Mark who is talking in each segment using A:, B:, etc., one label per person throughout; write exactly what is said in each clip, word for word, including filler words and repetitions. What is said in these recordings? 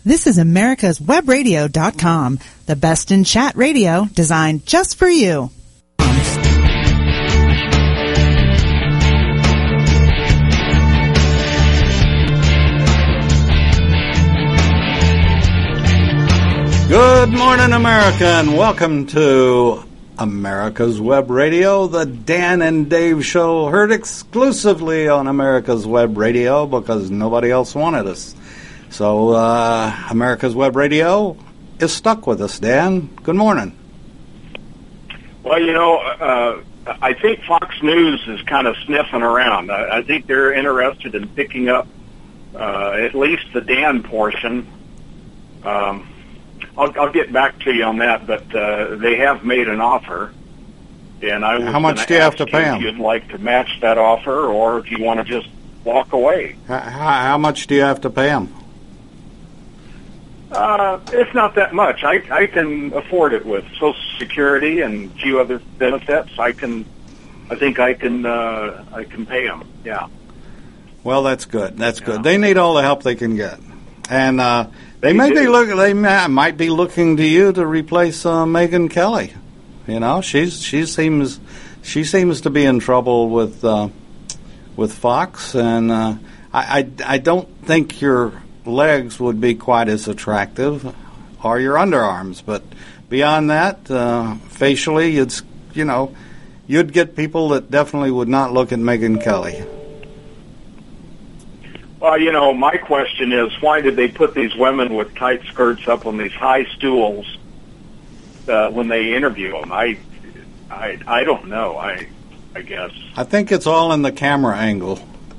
A: This is America's Web Radio dot com, the best in chat radio designed just for you.
B: Good morning, America, and welcome to America's Web Radio, the Dan and Dave Show, heard exclusively on America's Web Radio because nobody else wanted us. So, uh, America's Web Radio is stuck with us, Dan. Good morning.
C: Well, you know, uh, I think Fox News is kind of sniffing around. I, I think they're interested in picking up uh, at least the Dan portion. Um, I'll, I'll get back to you on that, but uh, they have made an offer. And I was
B: How much do you have to pay them?
C: If you'd like to match that offer, or if you want to just walk away.
B: How, how much do you have to pay them?
C: Uh, it's not that much. I, I can afford it with Social Security and a few other benefits. I can, I think I can, uh, I can pay them. Yeah.
B: Well, that's good. That's
C: yeah.
B: good. They need all the help they can get, and uh, they, they may
C: do.
B: be look. They may, might be looking to you to replace uh, Megyn Kelly. You know, she's she seems she seems to be in trouble with uh, with Fox, and uh, I, I I don't think your legs would be quite as attractive, or your underarms, but beyond that, uh, facially, it's, you know, you'd get people that definitely would not look at Megyn Kelly.
C: Well, you know, my question is, why did they put these women with tight skirts up on these high stools uh, when they interview them? I, I, I don't know. I, I guess.
B: I think it's all in the camera angle.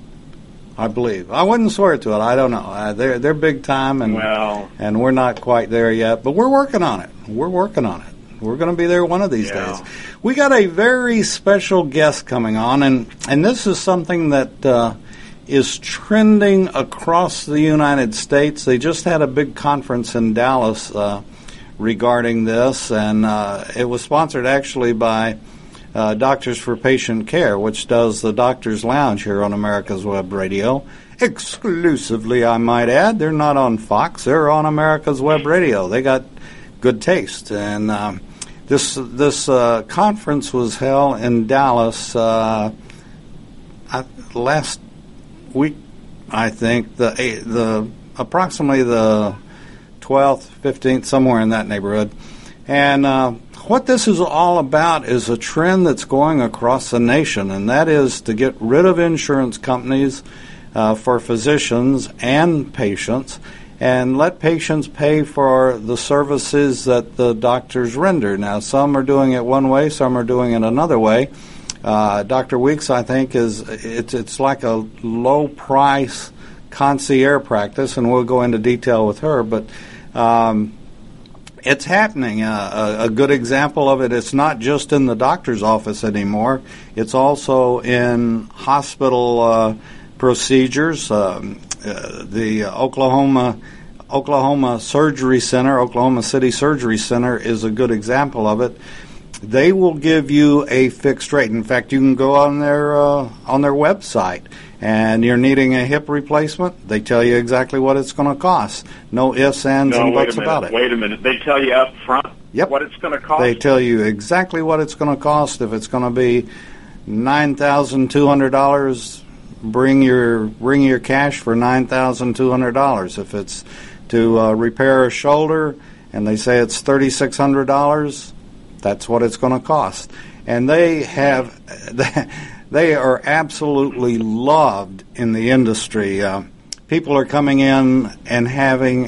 B: I believe. I wouldn't swear to it. I don't know. Uh, they're they're big time, and
C: well,
B: and we're not quite there yet, but we're working on it. We're working on it. We're going to be there one of these
C: yeah.
B: days. We got a very special guest coming on, and and this is something that uh, is trending across the United States. They just had a big conference in Dallas uh, regarding this, and uh, it was sponsored actually by Uh, Doctors for Patient Care, which does the Doctor's Lounge here on America's Web Radio. Exclusively, I might add. They're not on Fox. They're on America's Web Radio. They got good taste. And um, this this uh, conference was held in Dallas uh, I, last week, I think, the the approximately the twelfth, fifteenth, somewhere in that neighborhood. And uh, what this is all about is a trend that's going across the nation, and that is to get rid of insurance companies uh, for physicians and patients, and let patients pay for the services that the doctors render. Now, some are doing it one way, some are doing it another way. Uh, Doctor Weeks, I think, is it's it's like a low-price concierge practice, and we'll go into detail with her, but Um, It's happening. Uh, a, a good example of it, it's not just in the doctor's office anymore. It's also in hospital uh, procedures. Um, uh, the Oklahoma Oklahoma Surgery Center, Oklahoma City Surgery Center, is a good example of it. They will give you a fixed rate. In fact, you can go on their uh, on their website, and you're needing a hip replacement. They tell you exactly what it's going to cost. No ifs, ands,
C: no,
B: and
C: wait
B: buts
C: a minute,
B: about it.
C: Wait a minute. They tell you up front
B: yep.
C: what it's going to cost?
B: They tell you exactly what it's going to cost. If it's going to be nine thousand two hundred dollars, bring your bring your cash for nine thousand two hundred dollars. If it's to uh, repair a shoulder and they say it's thirty-six hundred dollars, that's what it's going to cost. And they have, they are absolutely loved in the industry. Uh, people are coming in and having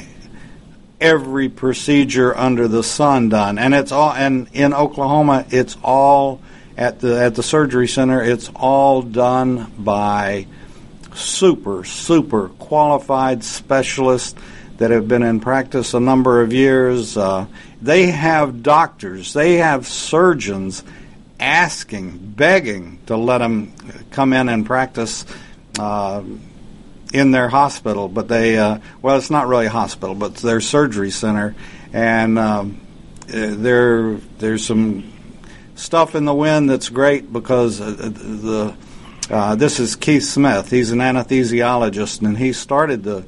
B: every procedure under the sun done, and it's all. And in Oklahoma, it's all at the at the surgery center. It's all done by super super qualified specialists that have been in practice a number of years. Uh, they have doctors, they have surgeons asking, begging to let them come in and practice uh, in their hospital. But they, uh, well, it's not really a hospital, but it's their surgery center. And um, there, there's some stuff in the wind that's great because uh, the uh, this is Keith Smith. He's an anesthesiologist, and he started the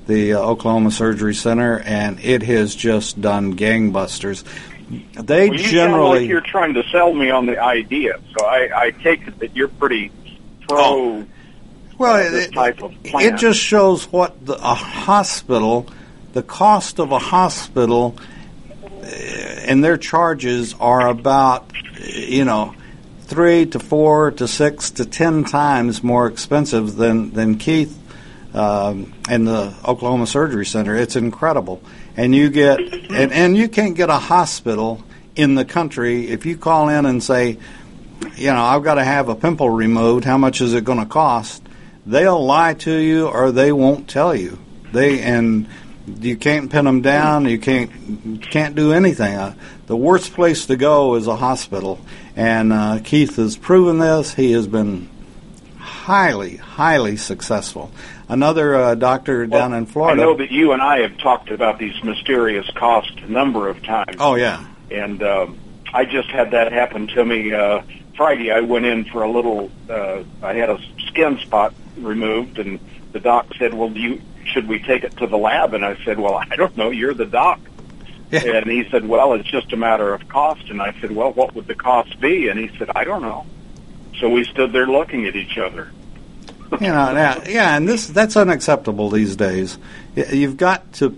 B: the uh, Oklahoma Surgery Center, and it has just done gangbusters. They
C: well, you
B: generally
C: sound like you're trying to sell me on the idea, so I, I take it that you're pretty pro
B: oh. well,
C: uh, this
B: it,
C: type of plan.
B: It just shows what the, a hospital, the cost of a hospital, uh, and their charges are about, you know, three to four to six to ten times more expensive than than Keith um, and the Oklahoma Surgery Center. It's incredible. And you get, and, and you can't get a hospital in the country if you call in and say, you know, I've got to have a pimple removed. How much is it going to cost? They'll lie to you, or they won't tell you. They and you can't pin them down. You can't you can't do anything. Uh, the worst place to go is a hospital, and uh, Keith has proven this. He has been highly, highly successful. Another uh, doctor
C: well,
B: down in Florida.
C: I know that you and I have talked about these mysterious costs a number of times.
B: Oh, yeah.
C: And um, I just had that happen to me uh, Friday. I went in for a little, uh, I had a skin spot removed, and the doc said, well, do you, should we take it to the lab? And I said, well, I don't know. You're the doc. Yeah. And he said, well, it's just a matter of cost. And I said, well, what would the cost be? And he said, I don't know. So we stood there looking at each other.
B: You know, yeah, yeah, and this that's unacceptable these days. You've got to,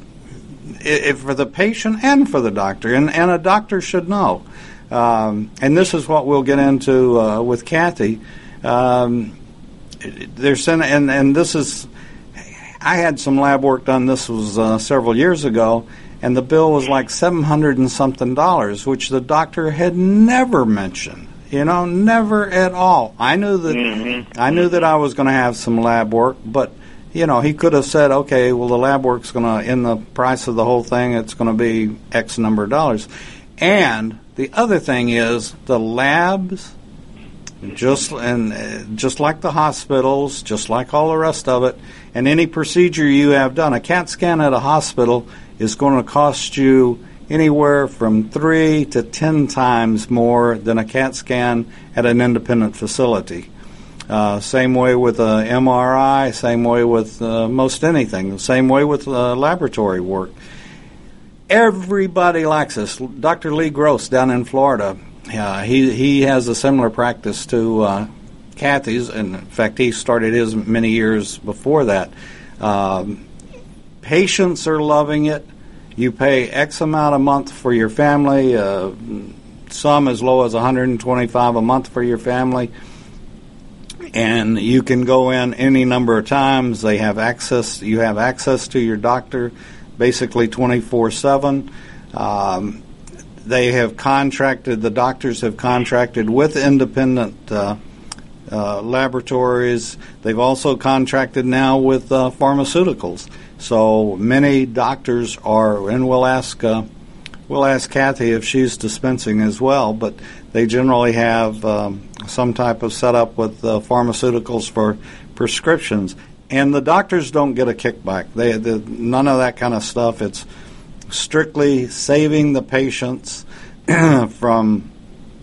B: if for the patient and for the doctor, and, and a doctor should know. Um, and this is what we'll get into uh, with Kathy. Um, there's and and this is, I had some lab work done. This was uh, several years ago, and the bill was like seven hundred and something dollars, which the doctor had never mentioned. You know, never at all. I knew that
C: mm-hmm.
B: I knew that I was going to have some lab work, but you know, he could have said, "Okay, well, the lab work's going to, in the price of the whole thing, it's going to be X number of dollars." And the other thing is, the labs, just and uh, just like the hospitals, just like all the rest of it, and any procedure you have done, a CAT scan at a hospital is going to cost you anywhere from three to ten times more than a CAT scan at an independent facility. Uh, same way with a M R I, same way with uh, most anything, same way with uh, laboratory work. Everybody likes this. Doctor Lee Gross down in Florida, uh, he, he has a similar practice to uh, Kathy's, and in fact he started his many years before that. Um, patients are loving it. You pay X amount a month for your family, uh, some as low as one hundred twenty-five dollars a month for your family, and you can go in any number of times. They have access. You have access to your doctor basically twenty-four seven. Um, they have contracted, the doctors have contracted with independent uh, uh, laboratories. They've also contracted now with uh, pharmaceuticals. So many doctors are, and we'll ask uh, we'll ask Kathy if she's dispensing as well, but they generally have um, some type of setup with uh, pharmaceuticals for prescriptions. And the doctors don't get a kickback. They, they none of that kind of stuff. It's strictly saving the patients from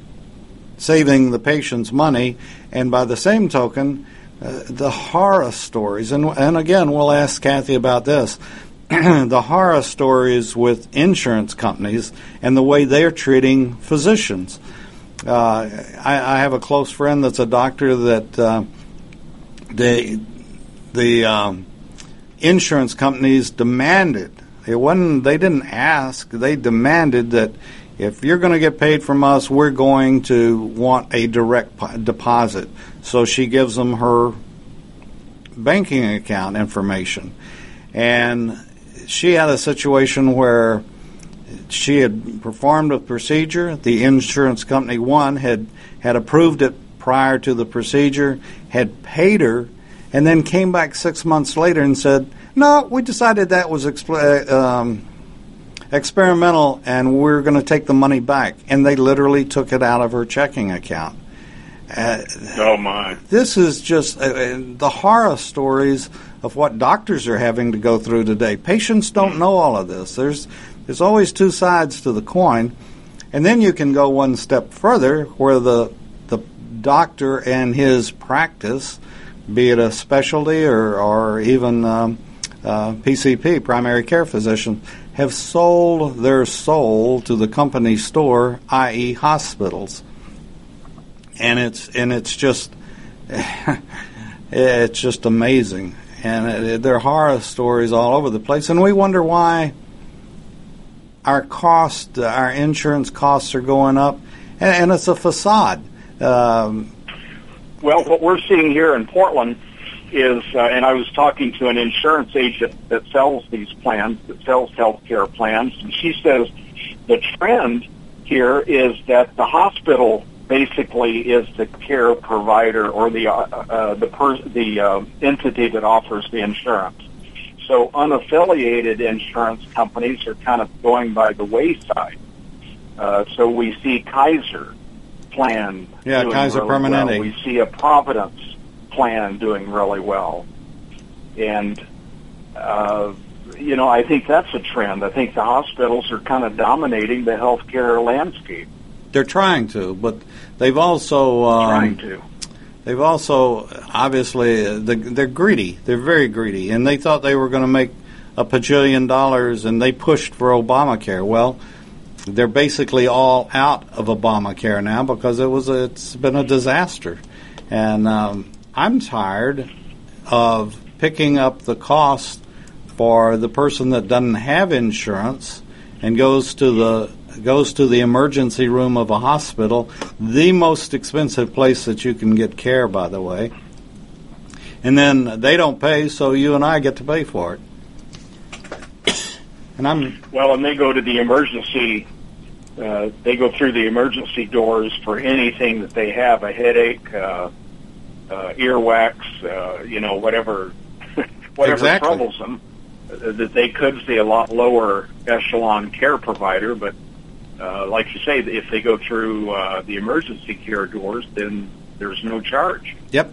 B: saving the patients money, and by the same token, Uh, the horror stories, and and again, we'll ask Kathy about this, the horror stories with insurance companies and the way they're treating physicians. Uh, I, I have a close friend that's a doctor that uh, they, the um, insurance companies demanded, it wasn't, they didn't ask, they demanded that if you're going to get paid from us, we're going to want a direct po- deposit. So she gives them her banking account information. And she had a situation where she had performed a procedure. The insurance company, one, had, had approved it prior to the procedure, had paid her, and then came back six months later and said, no, we decided that was expl- um, experimental, and we're going to take the money back. And they literally took it out of her checking account. Uh,
C: oh, my.
B: This is just uh, the horror stories of what doctors are having to go through today. Patients don't know all of this. There's there's always two sides to the coin. And then you can go one step further where the the doctor and his practice, be it a specialty or, or even um, uh, P C P, primary care physicians, have sold their soul to the company store, that is hospitals. And it's and it's just it's just amazing. And it, it, there are horror stories all over the place. And we wonder why our cost, our insurance costs are going up. And, and it's a facade. Um,
C: well, what we're seeing here in Portland is, uh, and I was talking to an insurance agent that sells these plans, that sells health care plans, and she says the trend here is that the hospital basically is the care provider or the uh, uh, the per- the uh, entity that offers the insurance. So unaffiliated insurance companies are kind of going by the wayside. Uh, so we see Kaiser plan
B: yeah,
C: doing
B: Kaiser
C: really
B: Permanente.
C: well. We see a Providence plan doing really well. And, uh, you know, I think that's a trend. I think the hospitals are kind of dominating the healthcare landscape.
B: They're trying to, but they've also um,
C: trying to.
B: They've also obviously uh, they're greedy. They're very greedy, and they thought they were going to make a bajillion dollars, and they pushed for Obamacare. Well, they're basically all out of Obamacare now because it was a, it's been a disaster, and um, I'm tired of picking up the cost for the person that doesn't have insurance and goes to the goes to the emergency room of a hospital, the most expensive place that you can get care, by the way. And then they don't pay, so you and I get to pay for it. And I'm
C: well, and they go to the emergency. Uh, they go through the emergency doors for anything that they have, a headache, uh, uh, earwax, uh, you know, whatever, whatever
B: exactly.
C: troubles them. Uh, that they could see a lot lower echelon care provider, but uh, like you say, if they go through uh, the emergency care doors, then there's no charge.
B: Yep.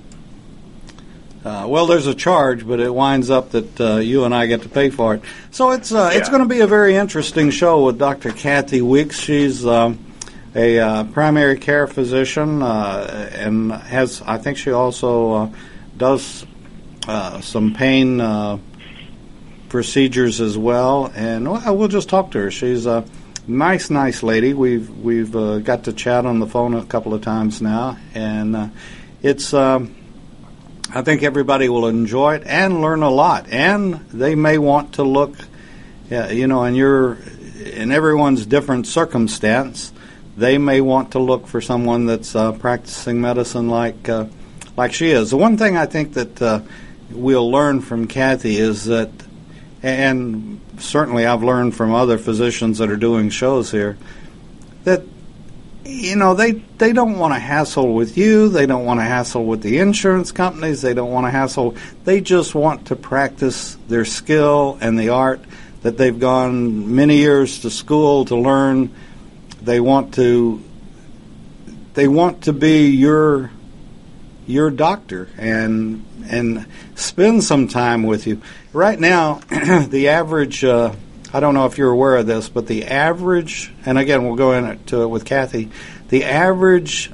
B: Uh, well, there's a charge, but it winds up that uh, you and I get to pay for it. So it's uh, yeah. it's going to be a very interesting show with Doctor Kathy Weeks. She's um, a uh, primary care physician uh, and has, I think she also uh, does uh, some pain uh, procedures as well. And well, we'll just talk to her. She's a nice, nice lady. We've we've uh, got to chat on the phone a couple of times now, and uh, it's. Um, I think everybody will enjoy it and learn a lot, and they may want to look, uh, you know, in your, in everyone's different circumstance, they may want to look for someone that's uh, practicing medicine like, uh, like she is. The one thing I think that uh, we'll learn from Kathy is that, and certainly I've learned from other physicians that are doing shows here, that you know, they, they don't want to hassle with you. They don't want to hassle with the insurance companies. They don't want to hassle. They just want to practice their skill and the art that they've gone many years to school to learn. They want to they want to be your your doctor and and spend some time with you. Right now, the average uh, I don't know if you're aware of this, but the average, and again, we'll go into it with Kathy, the average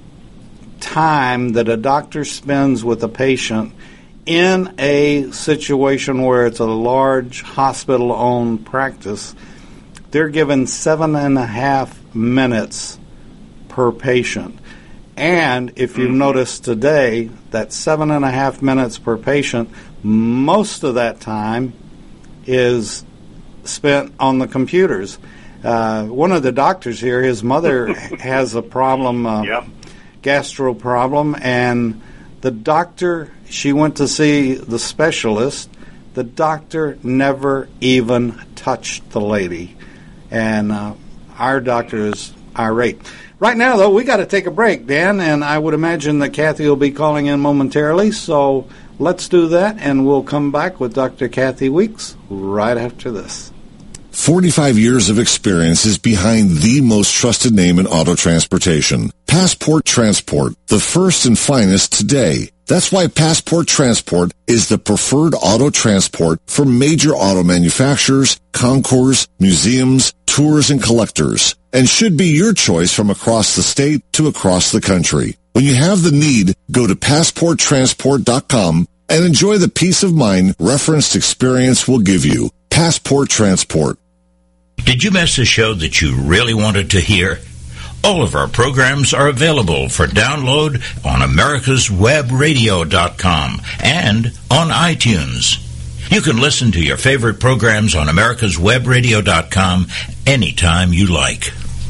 B: time that a doctor spends with a patient in a situation where it's a large hospital-owned practice, they're given seven and a half minutes per patient. And if you've noticed today, that seven and a half minutes per patient, most of that time is spent on the computers. Uh, one of the doctors here, his mother has a problem, uh,
C: yep.
B: gastro problem, and the doctor, she went to see the specialist. The doctor never even touched the lady, and uh, our doctor is irate. Right now, though, we got to take a break, Dan, and I would imagine that Kathy will be calling in momentarily, so let's do that, and we'll come back with Doctor Kathy Weeks right after this.
D: forty-five years of experience is behind the most trusted name in auto transportation. Passport Transport, the first and finest today. That's why Passport Transport is the preferred auto transport for major auto manufacturers, concours, museums, tours, and collectors, and should be your choice from across the state to across the country. When you have the need, go to passport transport dot com and enjoy the peace of mind referenced experience will give you. Passport Transport.
E: Did you miss a show that you really wanted to hear? All of our programs are available for download on americas web radio dot com and on iTunes. You can listen to your favorite programs on americas web radio dot com anytime you like.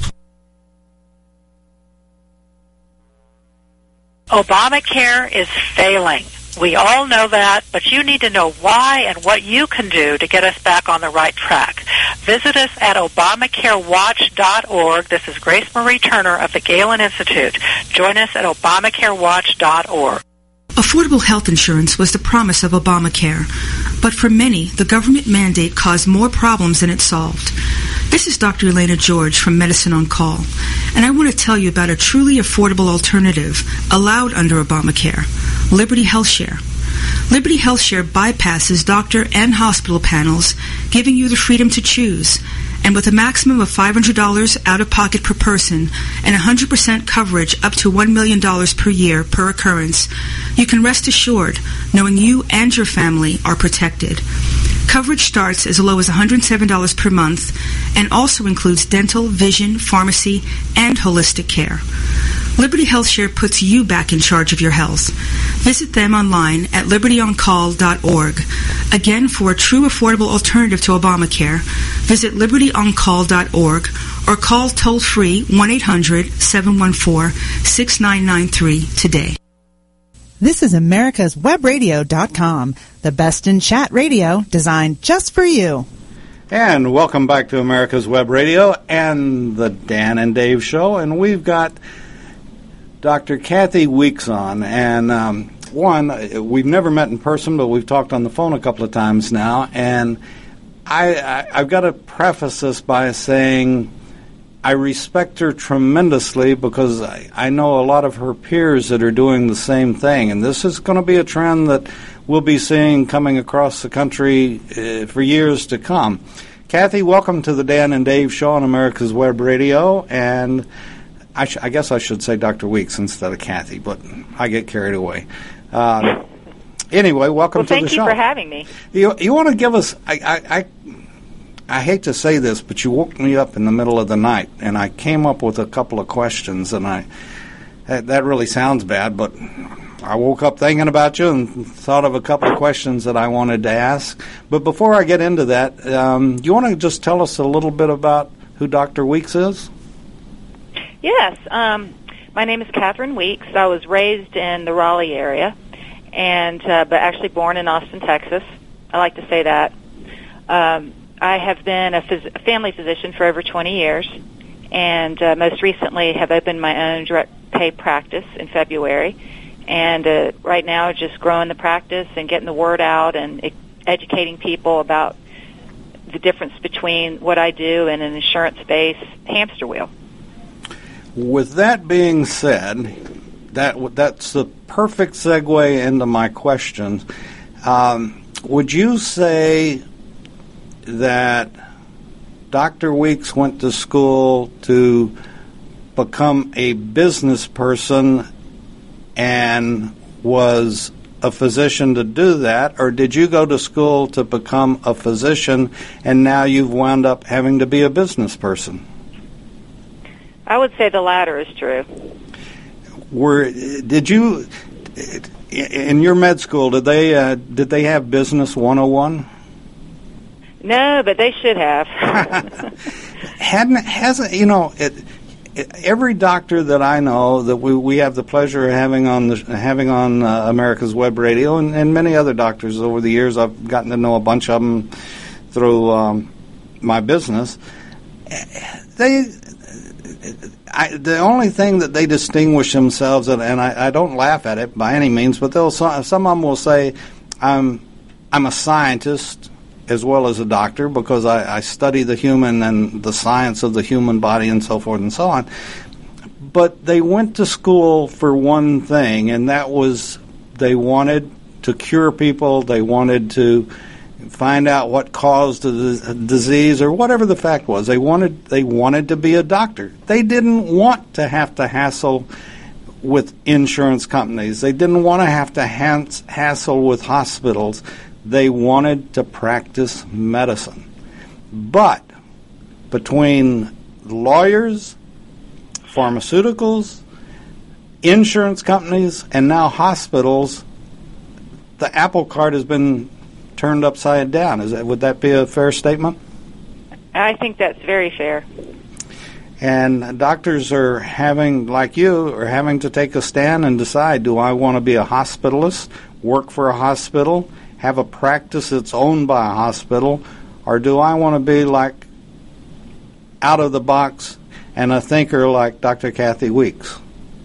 F: Obamacare is failing. We all know that, but you need to know why and what you can do to get us back on the right track. Visit us at obamacare watch dot org. This is Grace Marie Turner of the Galen Institute. Join us at obamacare watch dot org.
G: Affordable health insurance was the promise of Obamacare, but for many, the government mandate caused more problems than it solved. This is Doctor Elena George from Medicine on Call, and I want to tell you about a truly affordable alternative allowed under Obamacare, Liberty HealthShare. Liberty HealthShare bypasses doctor and hospital panels, giving you the freedom to choose. And with a maximum of five hundred dollars out-of-pocket per person and one hundred percent coverage up to one million dollars per year per occurrence, you can rest assured knowing you and your family are protected. Coverage starts as low as one hundred seven dollars per month and also includes dental, vision, pharmacy, and holistic care. Liberty HealthShare puts you back in charge of your health. Visit them online at liberty on call dot org. Again, for a true affordable alternative to Obamacare, visit liberty on call dot org or call toll-free one eight hundred seven one four six nine nine three today.
A: This is americas web radio dot com, the best in chat radio designed just for you.
B: And welcome back to America's Web Radio and the Dan and Dave Show. And we've got Doctor Kathy Weeks on. And um, one, we've never met in person, but we've talked on the phone a couple of times now. And I, I, I've got to preface this by saying I respect her tremendously because I, I know a lot of her peers that are doing the same thing. And this is going to be a trend that we'll be seeing coming across the country uh, for years to come. Kathy, welcome to the Dan and Dave Show on America's Web Radio. And I, sh- I guess I should say Doctor Weeks instead of Kathy, but I get carried away. Uh, anyway, welcome
F: well,
B: to the show.
F: Thank you for having me.
B: You, you want to give us... I, I, I I hate to say this, but you woke me up in the middle of the night, and I came up with a couple of questions, and I that, that really sounds bad, but I woke up thinking about you and thought of a couple of questions that I wanted to ask. But before I get into that, um, you want to just tell us a little bit about who Doctor Weeks is?
F: Yes. Um, my name is Catherine Weeks. I was raised in the Raleigh area, and uh, but actually born in Austin, Texas. I like to say that. Um, I have been a, phys- a family physician for over twenty years, and uh, most recently have opened my own direct pay practice in February. And uh, right now, just growing the practice and getting the word out and e- educating people about the difference between what I do and an insurance-based hamster wheel.
B: With that being said, that that's the perfect segue into my questions. Um, would you say that Doctor Weeks went to school to become a business person and was a physician to do that, or did you go to school to become a physician and now you've wound up having to be a business person?
F: I would say the latter is true.
B: Were did you in your med school? Did they uh, did they have Business one oh one?
F: No, but they should have.
B: Hadn't hasn't you know it, it, every doctor that I know that we, we have the pleasure of having on the having on uh, America's Web Radio and, and many other doctors over the years. I've gotten to know a bunch of them through um, my business. They. I, the only thing that they distinguish themselves, and, and I, I don't laugh at it by any means, but they'll some of them will say, "I'm I'm a scientist as well as a doctor because I, I study the human and the science of the human body and so forth and so on." But they went to school for one thing, and that was they wanted to cure people. They wanted to find out what caused the disease or whatever the fact was. They wanted they wanted to be a doctor. They didn't want to have to hassle with insurance companies. They didn't want to have to hans- hassle with hospitals. They wanted to practice medicine. But between lawyers, pharmaceuticals, insurance companies, and now hospitals, the apple cart has been turned upside down. Is that, would that be a fair statement?
F: I think that's very fair.
B: And doctors are having, like you, are having to take a stand and decide, do I want to be a hospitalist, work for a hospital, have a practice that's owned by a hospital, or do I want to be like out of the box and a thinker like Doctor Kathy Weeks?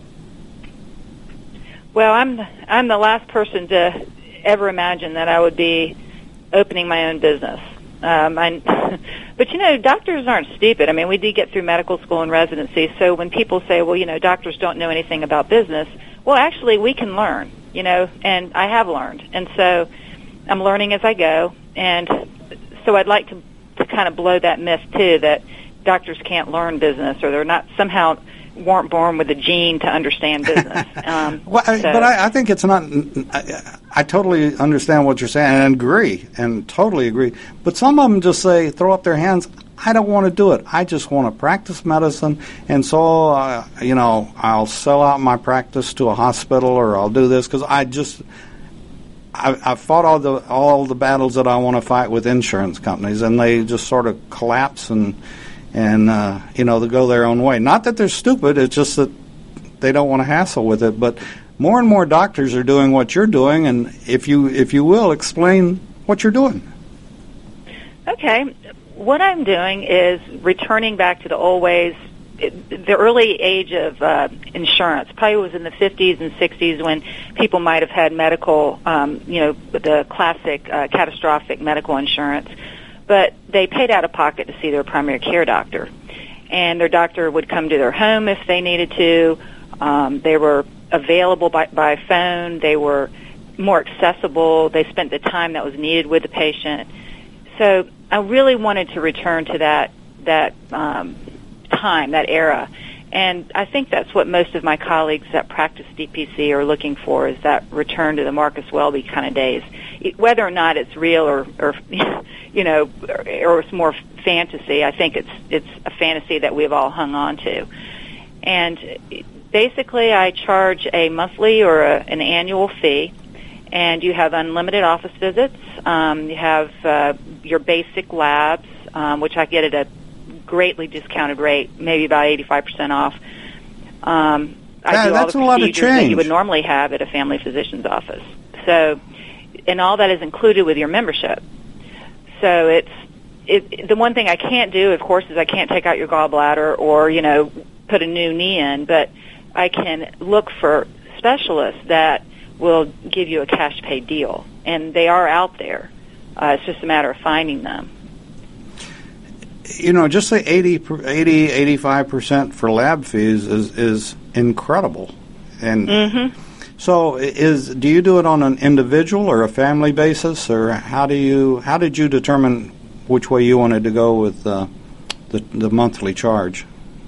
F: Well, I'm I'm the last person to ever imagine that I would be opening my own business. Um, I, but, you know, doctors aren't stupid. I mean, we did get through medical school and residency, so when people say, well, you know, doctors don't know anything about business, well, actually, we can learn, you know, and I have learned. And so I'm learning as I go. And so I'd like to, to kind of blow that myth, too, that doctors can't learn business or they're not somehow weren't born with a gene to understand business. Um,
B: well, I,
F: so.
B: But I, I think it's not. I, I totally understand what you're saying and agree, and totally agree. But some of them just say, throw up their hands. I don't want to do it. I just want to practice medicine, and so uh, you know, I'll sell out my practice to a hospital, or I'll do this because I just. I, I've fought all the all the battles that I want to fight with insurance companies, and they just sort of collapse and. And, uh, you know, they go their own way. Not that they're stupid, it's just that they don't want to hassle with it. But more and more doctors are doing what you're doing, and if you if you will, explain what you're doing.
F: Okay. What I'm doing is returning back to the old ways, the early age of uh, insurance. Probably was in the fifties and sixties when people might have had medical, um, you know, the classic uh, catastrophic medical insurance. But they paid out of pocket to see their primary care doctor. And their doctor would come to their home if they needed to. Um, they were available by, by phone. They were more accessible. They spent the time that was needed with the patient. So I really wanted to return to that that um, time, that era. And I think that's what most of my colleagues that practice D P C are looking for, is that return to the Marcus Welby kind of days. Whether or not it's real or, or you know, or, or it's more fantasy, I think it's it's a fantasy that we've all hung on to. And basically I charge a monthly or a, an annual fee, and you have unlimited office visits. Um, you have uh, your basic labs, um, which I get at a greatly discounted rate, maybe about eighty-five percent off. Um, I
B: yeah,
F: do all the procedures that you would normally have at a family physician's office. So, and all that is included with your membership. So it's it, the one thing I can't do, of course, is I can't take out your gallbladder or, you know, put a new knee in, but I can look for specialists that will give you a cash pay deal, and they are out there. Uh, it's just a matter of finding them.
B: You know, just say eighty, eighty, eighty-five percent for lab fees is, is incredible. And
F: mm-hmm.
B: so is do you do it on an individual or a family basis, or how do you how did you determine which way you wanted to go with uh, the the monthly charge?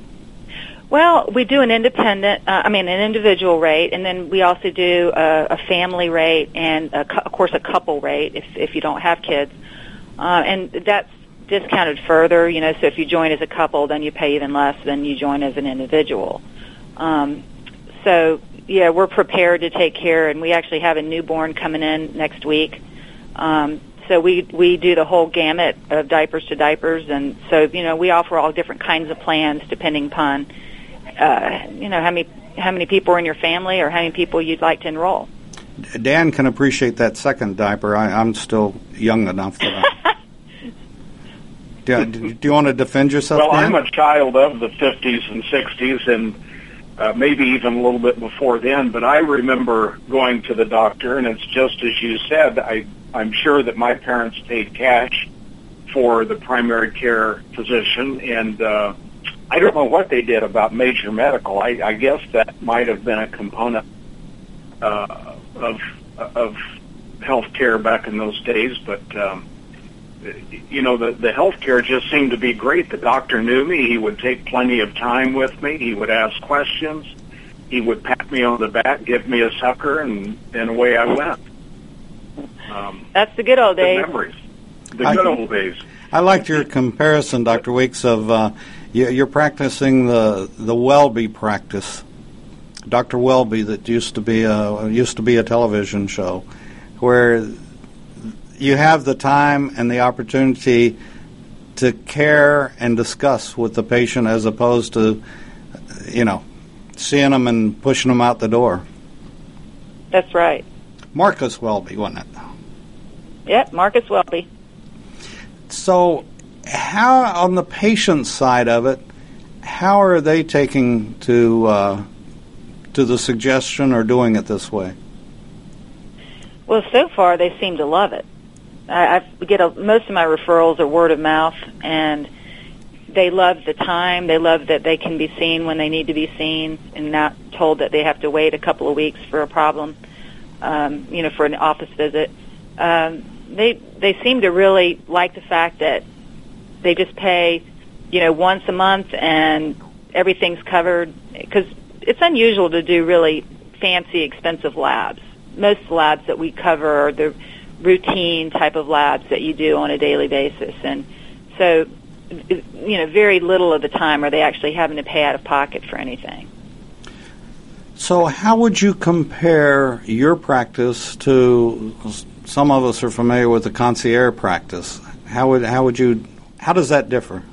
F: Well, we do an independent, uh, I mean, an individual rate, and then we also do a, a family rate and, a, of course, a couple rate if if you don't have kids. Uh, and that's discounted further, you know, so if you join as a couple, then you pay even less than you join as an individual. Um, so, yeah, we're prepared to take care, and we actually have a newborn coming in next week. Um, so we we do the whole gamut of diapers to diapers, and so, you know, we offer all different kinds of plans depending upon, uh, you know, how many how many people are in your family or how many people you'd like to enroll.
B: Dan can appreciate that second diaper. I, I'm still young enough for that. Do, do you want to defend yourself?
C: Well,
B: Dan?
C: I'm a child of the fifties and sixties, and uh, maybe even a little bit before then. But I remember going to the doctor, and it's just as you said. I, I'm sure that my parents paid cash for the primary care physician, and uh, I don't know what they did about major medical. I, I guess that might have been a component uh, of of health care back in those days, but. Um, You know, the, the health care just seemed to be great. The doctor knew me. He would take plenty of time with me. He would ask questions. He would pat me on the back, give me a sucker, and, and away I went. Um,
F: That's the good old
C: the
F: days.
C: memories. The
B: I-
C: good old days.
B: I liked your comparison, Doctor Weeks, of uh, you, you're practicing the the Welby practice. Doctor Welby, that used to be a used to be a television show, where you have the time and the opportunity to care and discuss with the patient, as opposed to, you know, seeing them and pushing them out the door.
F: That's right.
B: Marcus Welby, wasn't it?
F: Yep, Marcus Welby.
B: So, how on the patient side of it, how are they taking to uh, to the suggestion or doing it this way?
F: Well, so far they seem to love it. I, I get a, most of my referrals are word of mouth, and they love the time. They love that they can be seen when they need to be seen, and not told that they have to wait a couple of weeks for a problem, um, you know, for an office visit. Um, they they seem to really like the fact that they just pay, you know, once a month and everything's covered, because it's unusual to do really fancy, expensive labs. Most labs that we cover are the routine type of labs that you do on a daily basis, and so, you know, very little of the time are they actually having to pay out of pocket for anything.
B: So how would you compare your practice to, some of us are familiar with the concierge practice. How would how would you how does that differ?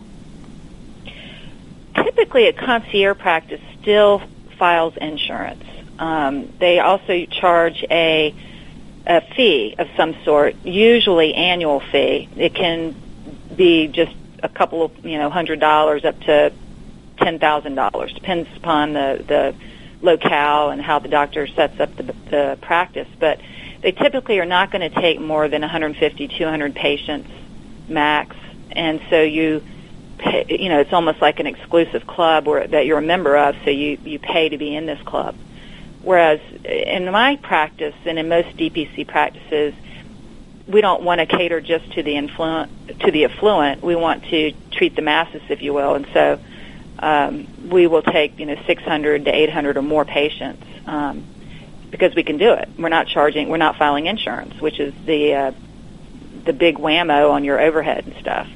F: Typically, a concierge practice still files insurance. Um, they also charge a a fee of some sort, usually annual fee. It can be just a couple of, you know, hundred dollars up to ten thousand dollars. Depends upon the, the locale and how the doctor sets up the, the practice. But they typically are not going to take more than one hundred fifty, two hundred patients max. And so you, pay, you know, it's almost like an exclusive club where, that you're a member of, so you, you pay to be in this club. Whereas in my practice and in most D P C practices, we don't want to cater just to the influent, to the affluent. We want to treat the masses, if you will. And so um, we will take, you know, six hundred to eight hundred or more patients um, because we can do it. We're not charging, we're not filing insurance, which is the uh, the big whammo on your overhead and stuff.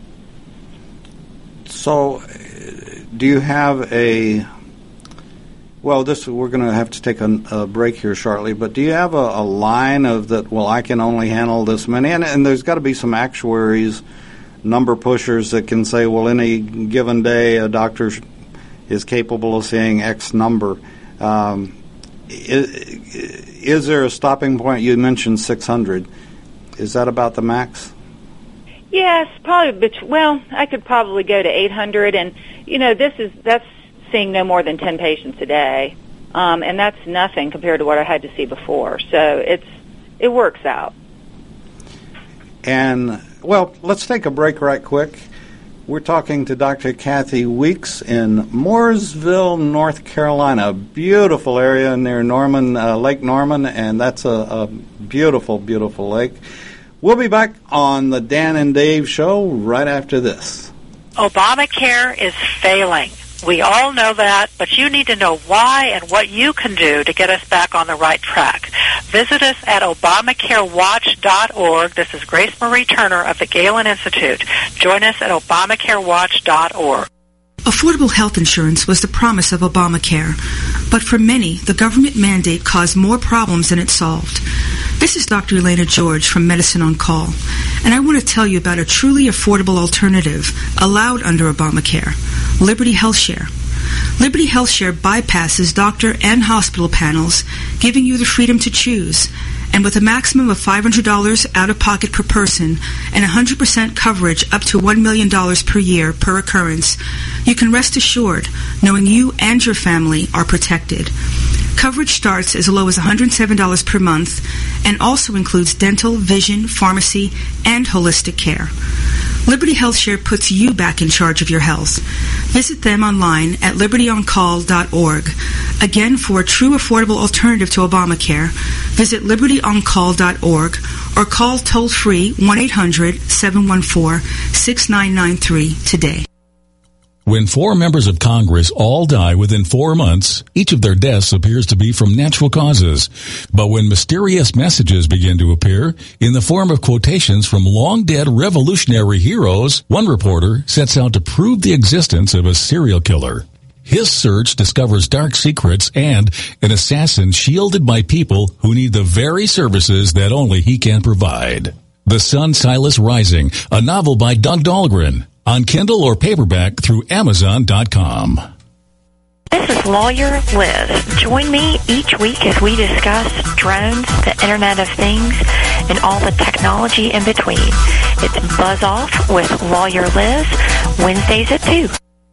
B: So, do you have a? Well, this we're going to have to take a, a break here shortly. But do you have a, a line of that? Well, I can only handle this many, and, and there's got to be some actuaries, number pushers that can say, well, any given day a doctor is capable of seeing X number. Um, is, is there a stopping point? You mentioned six hundred. Is that about the max?
F: Yes, probably. Bet- well, I could probably go to eight hundred, and you know, this is that's seeing no more than ten patients a day, um, and that's nothing compared to what I had to see before. So it's it works out.
B: And well, let's take a break right quick. We're talking to Doctor Kathy Weeks in Mooresville, North Carolina, a beautiful area near Norman, uh, Lake Norman, and that's a, a beautiful, beautiful lake. We'll be back on the Dan and Dave Show right after this.
H: Obamacare is failing. We all know that, but you need to know why and what you can do to get us back on the right track. Visit us at Obamacare Watch dot org. This is Grace Marie Turner of the Galen Institute. Join us at Obamacare Watch dot org.
G: Affordable health insurance was the promise of Obamacare, but for many, the government mandate caused more problems than it solved. This is Doctor Elena George from Medicine on Call, and I want to tell you about a truly affordable alternative allowed under Obamacare, Liberty HealthShare. Liberty HealthShare bypasses doctor and hospital panels, giving you the freedom to choose. And with a maximum of five hundred dollars out-of-pocket per person and one hundred percent coverage up to one million dollars per year per occurrence, you can rest assured knowing you and your family are protected. Coverage starts as low as one hundred seven dollars per month and also includes dental, vision, pharmacy, and holistic care. Liberty HealthShare puts you back in charge of your health. Visit them online at liberty on call dot org. Again, for a true affordable alternative to Obamacare, visit liberty on call dot org or call toll-free one eight hundred seven one four six nine nine three today.
I: When four members of Congress all die within four months, each of their deaths appears to be from natural causes. But when mysterious messages begin to appear in the form of quotations from long-dead revolutionary heroes, one reporter sets out to prove the existence of a serial killer. His search discovers dark secrets and an assassin shielded by people who need the very services that only he can provide. The Sun Silas Rising, a novel by Doug Dahlgren, on Kindle or paperback through Amazon dot com.
H: This is Lawyer Liz. Join me each week as we discuss drones, the Internet of Things, and all the technology in between. It's Buzz Off with Lawyer Liz, Wednesdays at two.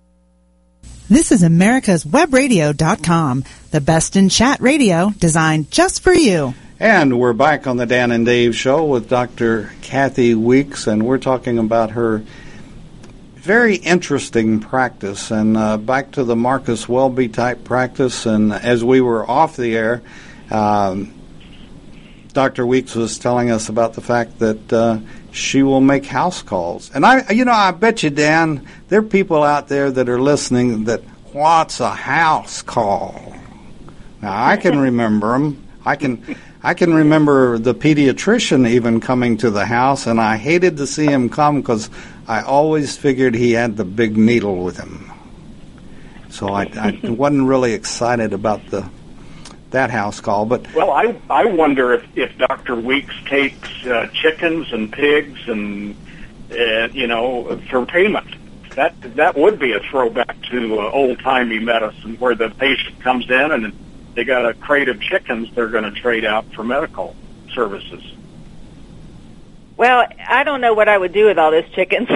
A: This is America's Web Radio dot com, the best in chat radio designed just for you.
B: And we're back on the Dan and Dave Show with Doctor Kathy Weeks, and we're talking about her very interesting practice, and uh, back to the Marcus Welby type practice. And as we were off the air, um, Doctor Weeks was telling us about the fact that uh, she will make house calls. And I, you know, I bet you, Dan, there are people out there that are listening that, what's a house call? Now, I can remember them. I can, I can remember the pediatrician even coming to the house, and I hated to see him come because I always figured he had the big needle with him. So I, I wasn't really excited about the that house call. But
C: well, I I wonder if, if Doctor Weeks takes uh, chickens and pigs and uh, you know for payment. That that would be a throwback to uh, old timey medicine, where the patient comes in and they got a crate of chickens they're going to trade out for medical services.
F: Well, I don't know what I would do with all those chickens,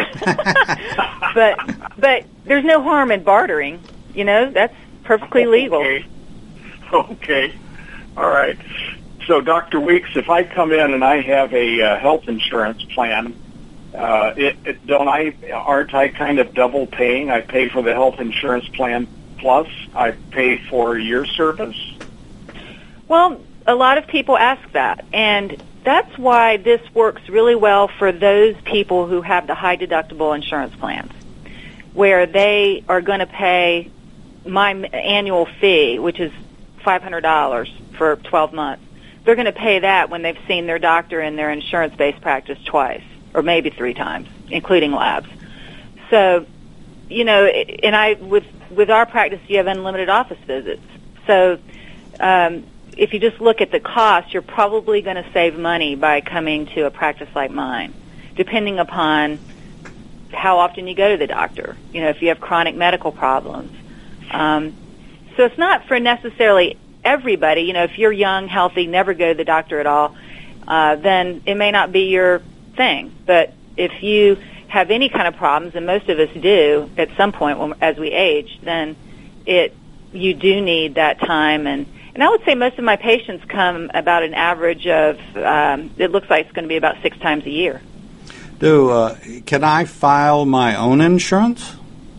F: but but there's no harm in bartering. You know, that's perfectly legal.
C: Okay. Okay. All right. So, Doctor Weeks, if I come in and I have a uh, health insurance plan, uh, it, it, don't I aren't I kind of double paying? I pay for the health insurance plan plus I pay for your service.
F: Well, a lot of people ask that, and that's why this works really well for those people who have the high deductible insurance plans, where they are going to pay my annual fee, which is five hundred dollars for twelve months. They're going to pay that when they've seen their doctor in their insurance-based practice twice, or maybe three times, including labs. So, you know, and I with with our practice, you have unlimited office visits. So, um, if you just look at the cost, you're probably going to save money by coming to a practice like mine, depending upon how often you go to the doctor, you know, if you have chronic medical problems. Um, so it's not for necessarily everybody. You know, if you're young, healthy, never go to the doctor at all, uh, then it may not be your thing. But if you have any kind of problems, and most of us do at some point when, as we age, then it you do need that time. And And I would say most of my patients come about an average of, um, it looks like it's going to be about six times a year.
B: Do uh, can I file my own insurance?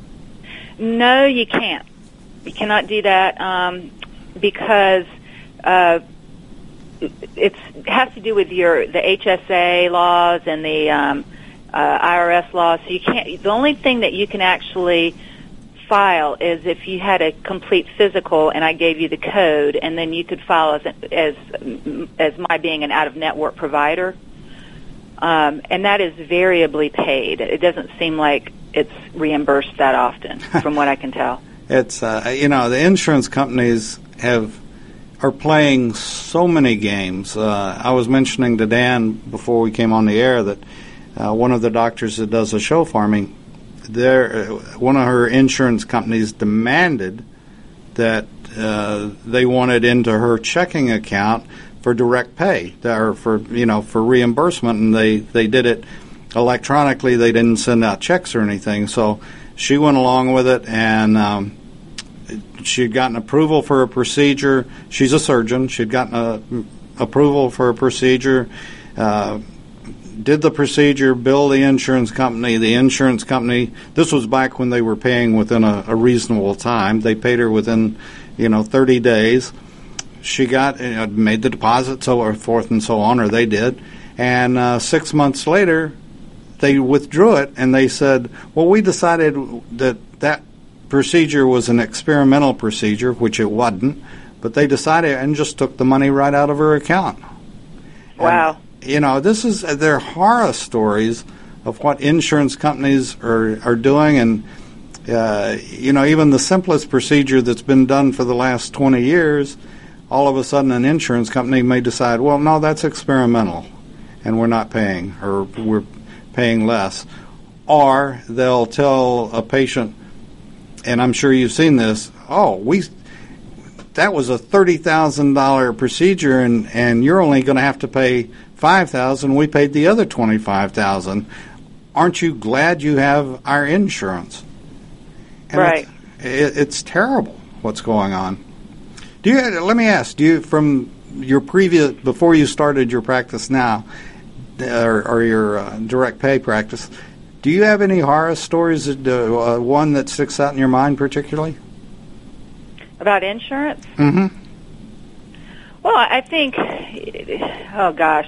F: No, you can't. You cannot do that um, because uh, it's, it has to do with your the H S A laws and the um, uh, I R S laws. So you can't. The only thing that you can actually file is if you had a complete physical and I gave you the code, and then you could file as as as my being an out-of-network provider, um, and that is variably paid. It doesn't seem like it's reimbursed that often, from what I can tell. It's
B: uh, you know the insurance companies have are playing so many games. Uh, I was mentioning to Dan before we came on the air that uh, one of the doctors that does a show for me, There, one of her insurance companies demanded that uh, they wanted into her checking account for direct pay, or for you know for reimbursement, and they, they did it electronically. They didn't send out checks or anything. So she went along with it, and um, she had gotten approval for a procedure. She's a surgeon. She'd gotten a, approval for a procedure. Uh, did the procedure, billed the insurance company. The insurance company, this was back when they were paying within a, a reasonable time. They paid her within, you know, thirty days. She got, you know, made the deposit, so forth and so on, or they did. And uh, six months later, they withdrew it, and they said, well, we decided that that procedure was an experimental procedure, which it wasn't, but they decided and just took the money right out of her account.
F: Wow.
B: And, you know, this is, they're horror stories of what insurance companies are, are doing, and, uh, you know, even the simplest procedure that's been done for the last twenty years, all of a sudden an insurance company may decide, well, no, that's experimental, and we're not paying, or we're paying less. Or they'll tell a patient, and I'm sure you've seen this, oh, we that was a thirty thousand dollars procedure, and, and you're only going to have to pay five thousand dollars. We paid the other twenty-five thousand dollars. Aren't you glad you have our insurance? And
F: right.
B: It's, it, it's terrible what's going on. Do you? Let me ask, do you, from your previous, before you started your practice now, or, or your uh, direct pay practice, do you have any horror stories, uh, one that sticks out in your mind particularly?
F: About insurance?
B: Mm-hmm.
F: Well, I think, oh gosh,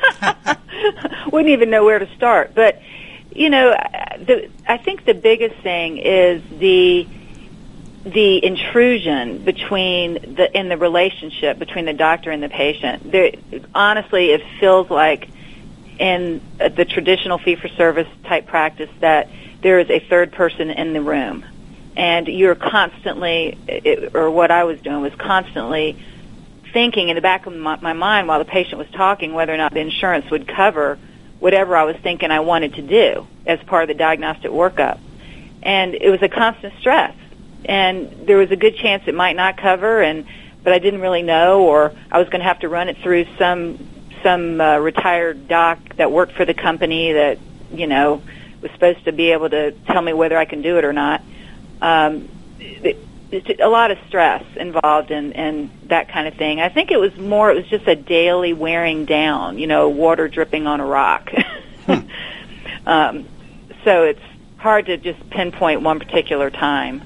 F: wouldn't even know where to start. But, you know, the, I think the biggest thing is the the intrusion between the in the relationship between the doctor and the patient. There, honestly, it feels like in the traditional fee-for-service type practice that there is a third person in the room, and you're constantly, or what I was doing was constantly thinking in the back of my, my mind while the patient was talking whether or not the insurance would cover whatever I was thinking I wanted to do as part of the diagnostic workup. And it was a constant stress, and there was a good chance it might not cover, and but I didn't really know, or I was going to have to run it through some some uh, retired doc that worked for the company that, you know, was supposed to be able to tell me whether I can do it or not. Um, it, it's a lot of stress involved in, in that kind of thing. I think it was more, it was just a daily wearing down, you know, water dripping on a rock. Hmm. um, so it's hard to just pinpoint one particular time.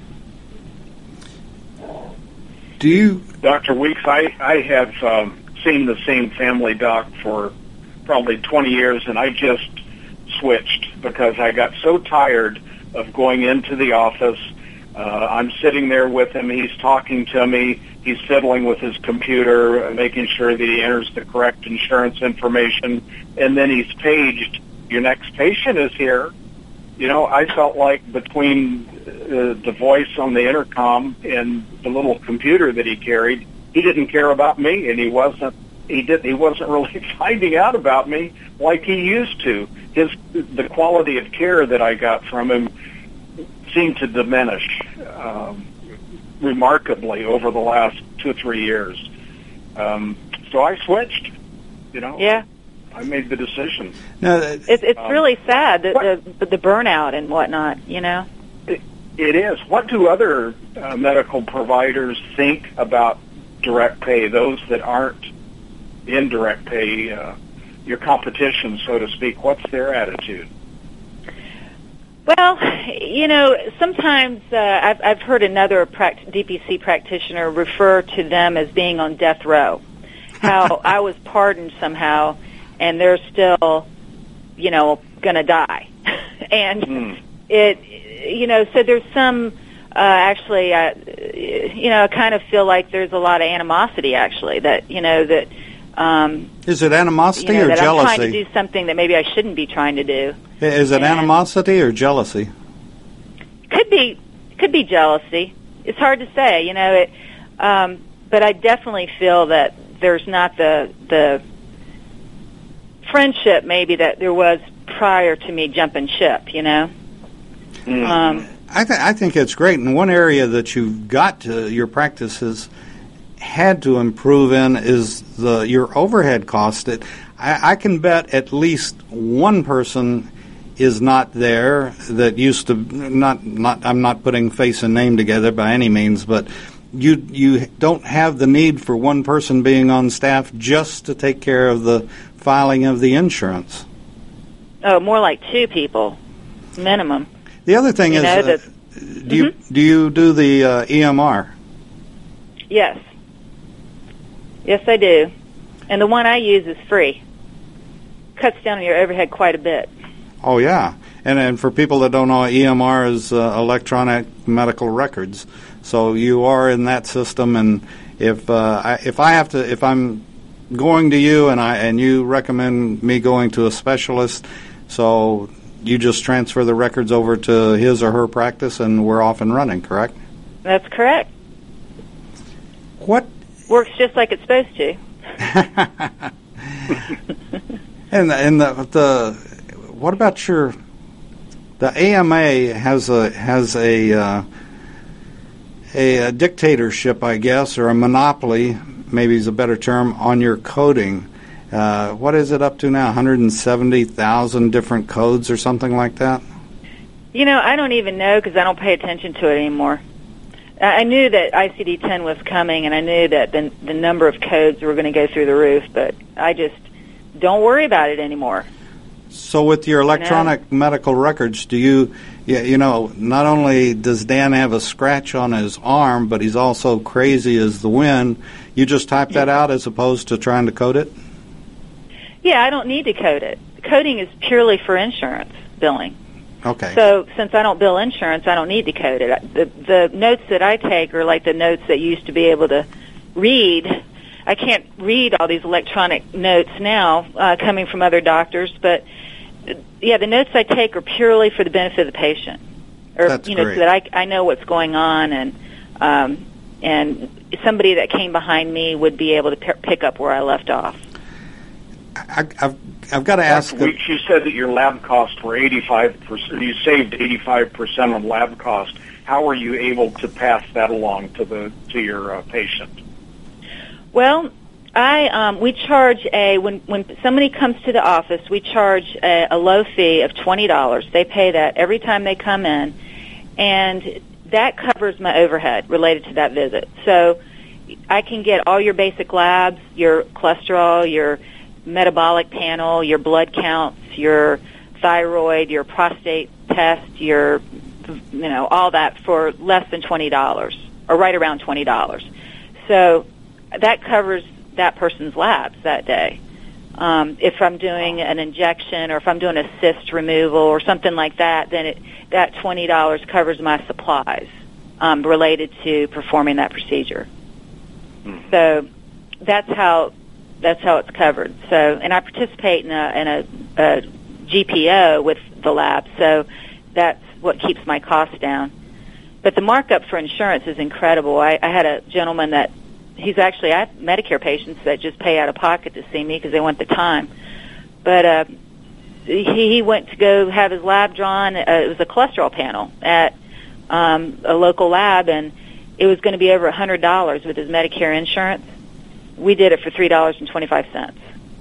B: Do you...
C: Doctor Weeks, I, I have um, seen the same family doc for probably twenty years, and I just switched because I got so tired of going into the office. Uh, I'm sitting there with him. He's talking to me. He's fiddling with his computer, making sure that he enters the correct insurance information, and then he's paged, your next patient is here. You know, I felt like between uh, the voice on the intercom and the little computer that he carried, he didn't care about me, and he wasn't he did he wasn't really finding out about me like he used to. His the quality of care that I got from him seemed to diminish um, remarkably over the last two or three years. Um, so I switched. You know.
F: Yeah.
C: I made the decision.
B: No,
F: it's it's um, really sad, the, the the burnout and whatnot, you know?
C: It, it is. What do other uh, medical providers think about direct pay, those that aren't in direct pay, uh, your competition, so to speak? What's their attitude?
F: Well, you know, sometimes uh, I've, I've heard another pract- D P C practitioner refer to them as being on death row, how I was pardoned somehow, and they're still, you know, going to die. and mm. it, you know, so there's some, uh, actually, uh, you know, I kind of feel like there's a lot of animosity, actually, that, you know, that... Um,
B: Is it animosity
F: you know,
B: or
F: that
B: jealousy?
F: I'm trying to do something that maybe I shouldn't be trying to do.
B: Is it
F: and
B: animosity or jealousy?
F: Could be, could be jealousy. It's hard to say, you know, it, um, but I definitely feel that there's not the, the, friendship maybe that there was prior to me jumping ship, you know.
B: Mm. Um, I, th- I think it's great. And one area that you've got to, your practice has had to improve in is the your overhead cost. It, I, I can bet at least one person is not there that used to not not. I'm not putting face and name together by any means, but you you don't have the need for one person being on staff just to take care of the filing of the insurance.
F: Oh, more like two people, minimum.
B: The other thing
F: you
B: is,
F: know,
B: uh,
F: the,
B: do
F: mm-hmm.
B: you do you do the uh, E M R?
F: Yes, yes, I do, and the one I use is free. Cuts down on your overhead quite a bit.
B: Oh yeah, And, and for people that don't know, E M R is uh, electronic medical records. So you are in that system, and if uh, I, if I have to, if I'm going to you and I and you recommend me going to a specialist, so you just transfer the records over to his or her practice, and we're off and running. Correct?
F: That's correct.
B: What
F: works just like it's supposed to.
B: and and the the what about your the A M A has a has a uh, a, a dictatorship, I guess, or a monopoly, maybe is a better term, on your coding. Uh, what is it up to now? one hundred seventy thousand different codes or something like that?
F: You know, I don't even know because I don't pay attention to it anymore. I knew that I C D ten was coming, and I knew that the, the number of codes were going to go through the roof, but I just don't worry about it anymore.
B: So with your electronic you know? medical records, do you, yeah, you know, not only does Dan have a scratch on his arm, but he's also crazy as the wind. You just type that out as opposed to trying to code it?
F: Yeah, I don't need to code it. Coding is purely for insurance billing.
B: Okay.
F: So since I don't bill insurance, I don't need to code it. The, the notes that I take are like the notes that you used to be able to read. I can't read all these electronic notes now uh, coming from other doctors, but yeah, the notes I take are purely for the benefit of the patient, or
B: That's
F: you know,
B: great.
F: so that I, I know what's going on, and um, and somebody that came behind me would be able to p- pick up where I left off.
B: I, I've I've got to ask.
C: Doctor Weeks, you said that your lab costs were eighty-five percent. You saved eighty-five percent on lab cost. How were you able to pass that along to the to your uh, patient?
F: Well, I um, we charge a when when somebody comes to the office, we charge a, a low fee of twenty dollars. They pay that every time they come in, and that covers my overhead related to that visit. So I can get all your basic labs, your cholesterol, your metabolic panel, your blood counts, your thyroid, your prostate test, your, you know, all that for less than twenty dollars, or right around twenty dollars. So that covers that person's labs that day. Um, if I'm doing an injection or if I'm doing a cyst removal or something like that, then it, that twenty dollars covers my supplies um, related to performing that procedure. Mm-hmm. So that's how that's how it's covered. So, and I participate in a, in a, a G P O with the lab, so that's what keeps my costs down. But the markup for insurance is incredible. I, I had a gentleman that he's actually, I have Medicare patients that just pay out of pocket to see me because they want the time. But uh, he, he went to go have his lab drawn. Uh, it was a cholesterol panel at um, a local lab, and it was going to be over one hundred dollars with his Medicare insurance. We did it for three dollars and twenty-five cents.